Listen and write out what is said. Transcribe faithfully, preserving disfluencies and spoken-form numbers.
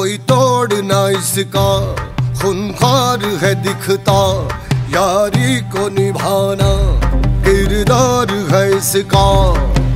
कोई तोड़ ना इसका, खूंखार है दिखता, यारी को निभाना किरदार है इसका।